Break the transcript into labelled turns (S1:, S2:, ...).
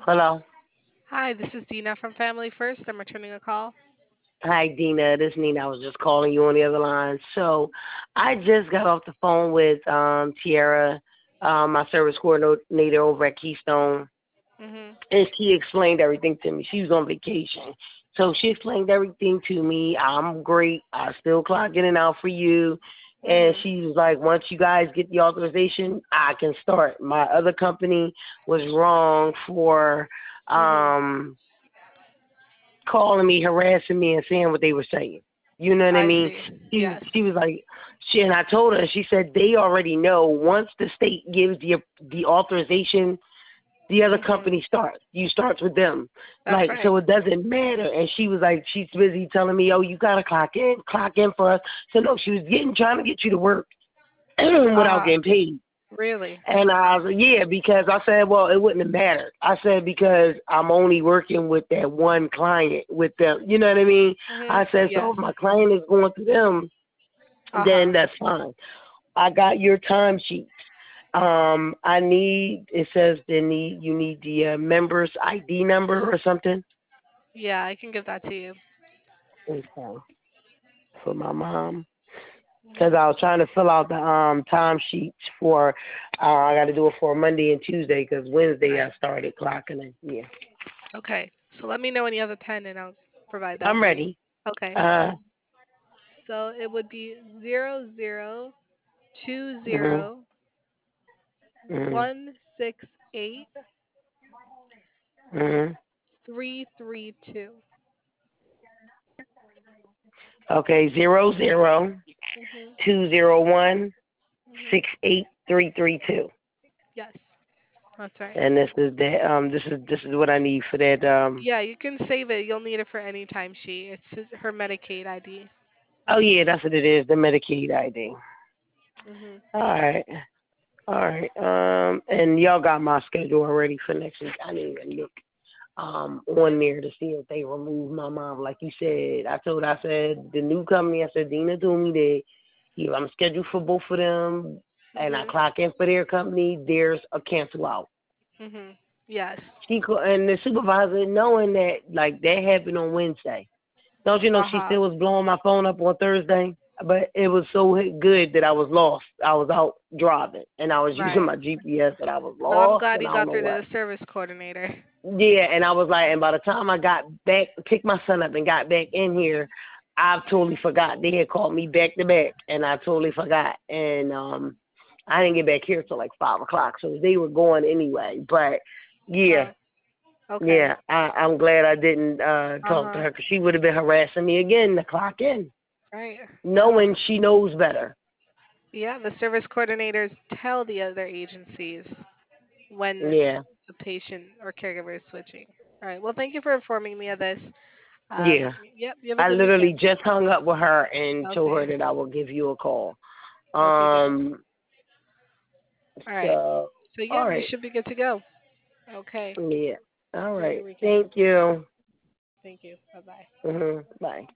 S1: Hello.
S2: Hi, this is Dina from Family First. I'm returning a call.
S1: Hi, Dina. This is Nina. I was just calling you on the other line. So I just got off the phone with Tiara, my service coordinator over at Keystone,
S2: Mhm.
S1: and she explained everything to me. She was on vacation. So she explained everything to me. I'm great. I still clock in and out for you. And
S2: Mhm.
S1: she was like, once you guys get the authorization, I can start. My other company was wrong for
S2: Mhm.
S1: um calling me, harassing me, and saying what they were saying. You know what I
S2: I
S1: mean?
S2: see.
S1: She
S2: Yes.
S1: she was like, and I told her. She said they already know once the state gives the authorization, the other
S2: Mhm.
S1: company starts. You starts with them,
S2: That's
S1: like
S2: right.
S1: so it doesn't matter. And she was like, she's busy telling me, oh, you gotta clock in for us. So no, she was trying to get you to work
S2: Uh
S1: without
S2: huh.
S1: getting paid.
S2: Really?
S1: And I was like, yeah, because I said, well, it wouldn't have mattered. I said, because I'm only working with that one client with them. You know what I mean? I
S2: Mhm.
S1: said, so
S2: Yes.
S1: if my client is going through them,
S2: Uh
S1: then
S2: huh.
S1: that's fine. I got your timesheets. I need, it says you need the member's ID number or something.
S2: Yeah, I can give that to you.
S1: Okay. For my mom. Because
S2: Mhm.
S1: I was trying to fill out the timesheets for, I got to do it for Monday and Tuesday because Wednesday I
S2: Right.
S1: started clocking in. Yeah.
S2: Okay. So let me know when you have a pen, and I'll provide that
S1: I'm
S2: for you.
S1: ready.
S2: Okay.
S1: Uh,
S2: So it would be 0020
S1: mhm, mhm,
S2: 168
S1: mhm.
S2: 332.
S1: Okay, 00
S2: Mhm.
S1: 201
S2: Mhm.
S1: 68332.
S2: Yes, that's right.
S1: And this is what I need for that.
S2: Yeah, you can save it. You'll need it for any timesheet. Her Medicaid ID.
S1: Oh yeah, that's what it is. The Medicaid ID.
S2: Mhm.
S1: All right, all right. And y'all got my schedule already for next week. I didn't even look on there to see if they removed my mom. Like you said, I said the new company. I said Dina told me that I'm scheduled for both of them, and I
S2: Mhm.
S1: clock in for their company. There's a cancel out.
S2: Mhm. Yes.
S1: And the supervisor knowing that like that happened on Wednesday. Don't you know
S2: Uh
S1: she
S2: huh.
S1: still was blowing my phone up on Thursday? But it was so good that I was lost. I was out driving and I was using
S2: Right.
S1: my GPS and I was
S2: Well, I'm
S1: lost
S2: glad
S1: and
S2: you
S1: I don't
S2: got
S1: know
S2: through to
S1: what.
S2: the service coordinator.
S1: Yeah, and I was like, and by the time I got back, picked my son up and got back in here, I totally forgot. They had called me back to back, and I totally forgot. And I didn't get back here till like 5 o'clock, so they were going anyway. But yeah,
S2: Oh, okay.
S1: yeah, I'm glad I didn't
S2: Uh
S1: talk to
S2: huh.
S1: her because she would have been harassing me again to clock in,
S2: Right. Well,
S1: knowing she knows better.
S2: yeah, the service coordinators tell the other agencies when
S1: Yeah,
S2: the patient or caregiver is switching. All right. Well, thank you for informing me of this.
S1: yeah.
S2: Yep. You have a
S1: I
S2: good
S1: literally
S2: weekend.
S1: just hung up with her and told her
S2: Okay.
S1: that I will give you a call.
S2: Okay, good.
S1: Um,
S2: All right.
S1: so
S2: So,
S1: all
S2: yep, you
S1: right.
S2: should be good to go. Okay.
S1: Yeah. All
S2: You have a
S1: right.
S2: good weekend.
S1: Thank you.
S2: Thank you. Bye bye.
S1: Bye.